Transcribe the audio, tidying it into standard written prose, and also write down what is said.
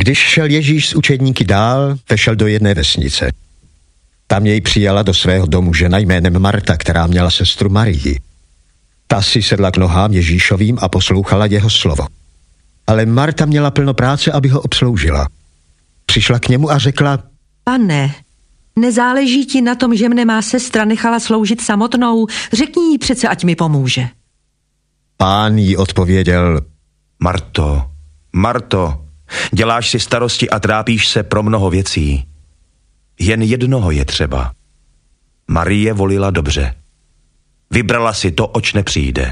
Když šel Ježíš s učedníky dál, vešel do jedné vesnice. Tam jej přijala do svého domu žena jménem Marta, která měla sestru Marii. Ta si sedla k nohám Ježíšovým a poslouchala jeho slovo. Ale Marta měla plno práce, aby ho obsloužila. Přišla k němu a řekla: Pane, nezáleží ti na tom, že mne má sestra nechala sloužit samotnou? Řekni jí přece, ať mi pomůže. Pán jí odpověděl: Marto, Marto, děláš si starosti a trápíš se pro mnoho věcí. Jen jednoho je třeba. Marie volila dobře. Vybrala si to, oč nepřijde.